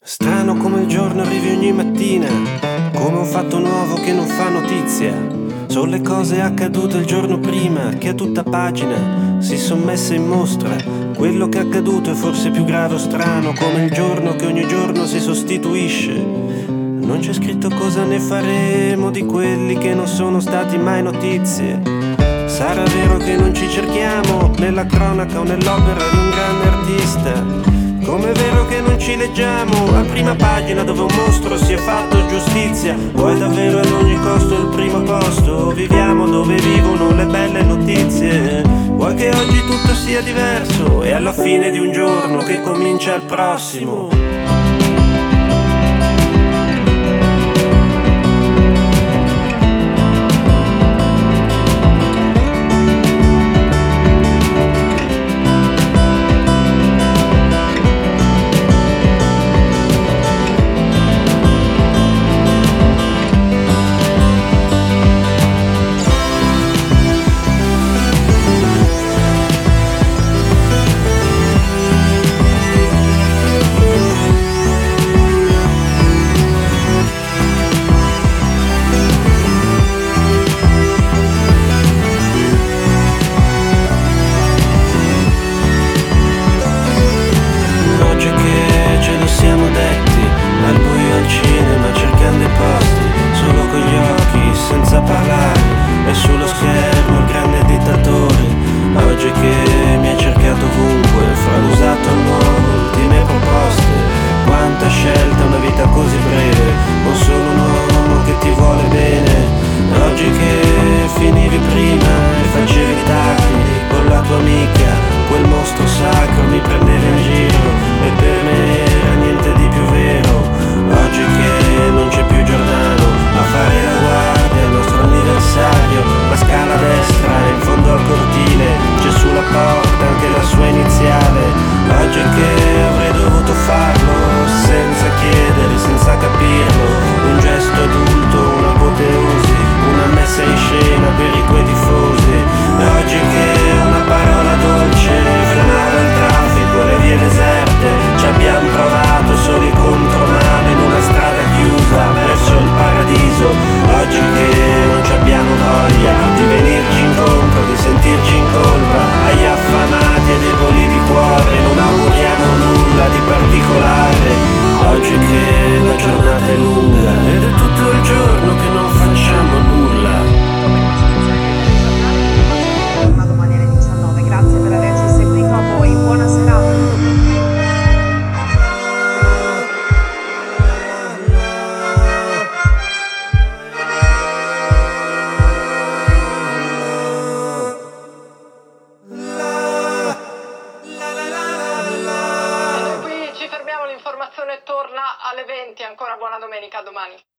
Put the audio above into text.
Strano come il giorno arrivi ogni mattina, come un fatto nuovo che non fa notizia. Sono le cose accadute il giorno prima, che a tutta pagina si son messe in mostra. Quello che è accaduto è forse più grave o strano, come il giorno che ogni giorno si sostituisce. Non c'è scritto cosa ne faremo di quelli che non sono stati mai notizie. Sarà vero che non ci cerchiamo nella cronaca o nell'opera di un grande artista. Come è vero che non ci leggiamo a prima pagina dove un mostro si è fatto giustizia. Vuoi davvero ad ogni costo il primo posto? Viviamo dove vivono le belle notizie. Vuoi che oggi tutto sia diverso e alla fine di un giorno che comincia il prossimo. Senza parlare e sullo schermo il grande dittatore. Oggi che mi hai cercato ovunque, fra l'usato e il nuovo, ultime proposte. Quanta scelta, una vita così breve, non sono un uomo che ti vuole bene. Oggi che finivi prima e facevi tardi con la tua amica, quel mostro sacro mi prendeva in giro e per me era niente di più vero. Oggi che non c'è più Giordano a fare la guardia al nostro anniversario, la scala a destra in fondo al cortile, c'è sulla porta anche la sua iniziale. Oggi che avrei dovuto farlo senza chiedere, senza capirlo, un gesto adulto, un'apoteosi, una messa in scena per i tuoi tifosi. Oggi che una parola dolce frenava il traffico e le vie deserte, ci abbiamo provato soli contro mano in una strada chiusa verso il paradiso. Oggi che non ci abbiamo voglia di venirci incontro, di sentirci in colpa agli affamati e deboli di cuore, non auguriamo nulla di particolare. Oggi che la giornata è lunga ed è tutto il giorno che non facciamo nulla. Domani alle 19. Grazie per averci seguito, a voi buona serata. Qui ci fermiamo, l'informazione torna alle 20, ancora buona domenica, a domani.